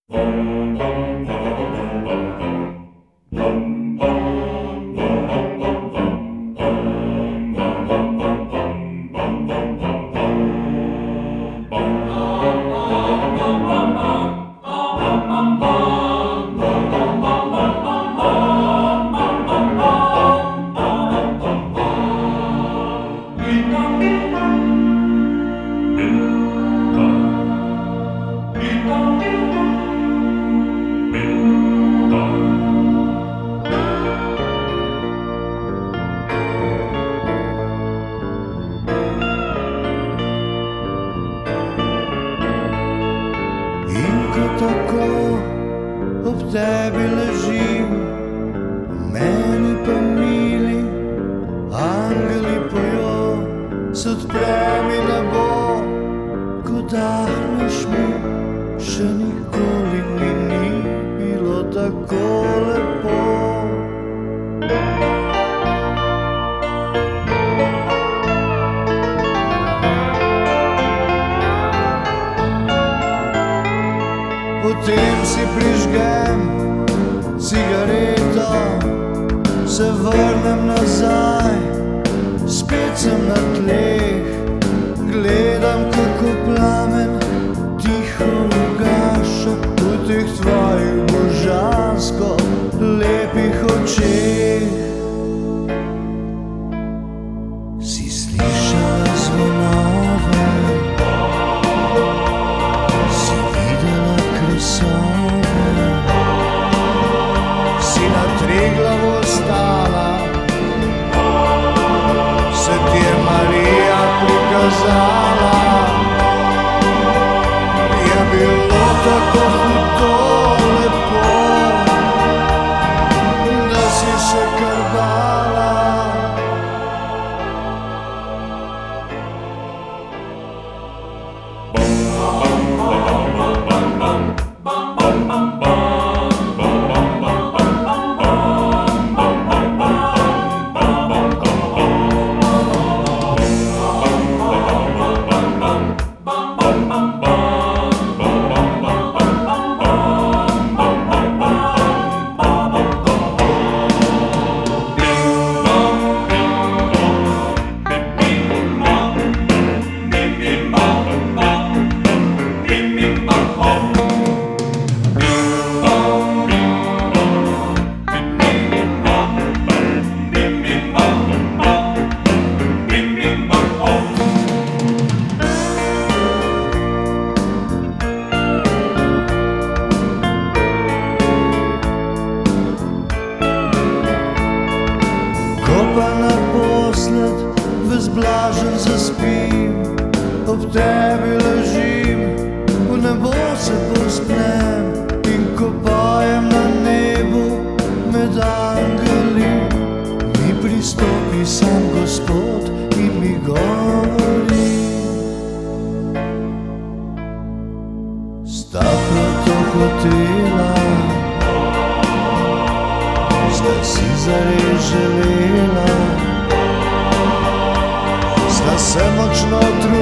Tako ob tebi ležim, meni pa mili angeli pojo, se odpre mi nebo, ko dahneš mi, še nikoli mi ni bilo tako lepo. Potem si prižgem cigareto, se vrnem nazaj, spet sem na tleh, gledam kako plamen tiho ugaša v teh tvojih božansko lepih očeh. Si slišala zvonove, si na Triglavu stala, se ti je Marija prikazala, je bilo tako hudo lepo, da si še krbala. Ko pa naposled ves blažen zaspim, ob tebi ležim, v nebo se povzpnem in ko pojem na nebu med angeli, mi pristopi sam Gospod in mi govori. Sta prav to hotela, sta si zares želela, sta se močno trudila,